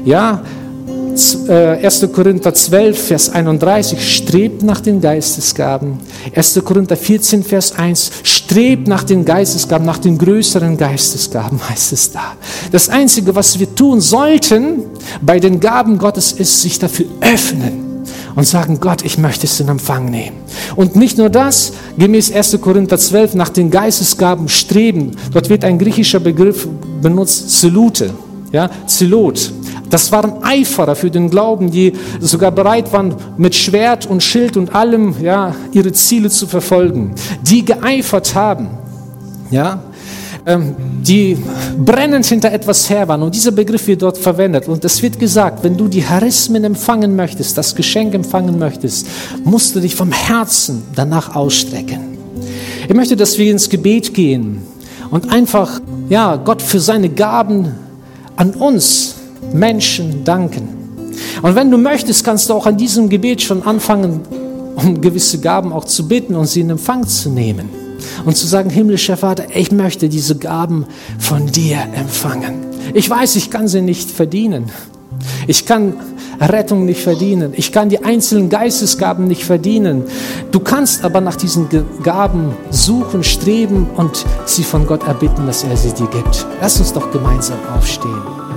1. Korinther 12, Vers 31, strebt nach den Geistesgaben. 1. Korinther 14, Vers 1, strebt nach den Geistesgaben, nach den größeren Geistesgaben, heißt es da. Das Einzige, was wir tun sollten bei den Gaben Gottes, ist sich dafür öffnen und sagen, Gott, ich möchte es in Empfang nehmen. Und nicht nur das, gemäß 1. Korinther 12, nach den Geistesgaben streben. Dort wird ein griechischer Begriff benutzt, Zelute, Zelot. Das waren Eiferer für den Glauben, die sogar bereit waren, mit Schwert und Schild und allem, ja, ihre Ziele zu verfolgen. Die geeifert haben, ja, die brennend hinter etwas her waren. Und dieser Begriff wird dort verwendet. Und es wird gesagt, wenn du die Charismen empfangen möchtest, das Geschenk empfangen möchtest, musst du dich vom Herzen danach ausstrecken. Ich möchte, dass wir ins Gebet gehen und einfach, ja, Gott für seine Gaben an uns Menschen danken. Und wenn du möchtest, kannst du auch an diesem Gebet schon anfangen, um gewisse Gaben auch zu bitten und sie in Empfang zu nehmen. Und zu sagen, himmlischer Vater, ich möchte diese Gaben von dir empfangen. Ich weiß, ich kann sie nicht verdienen. Ich kann Rettung nicht verdienen. Ich kann die einzelnen Geistesgaben nicht verdienen. Du kannst aber nach diesen Gaben suchen, streben und sie von Gott erbitten, dass er sie dir gibt. Lass uns doch gemeinsam aufstehen.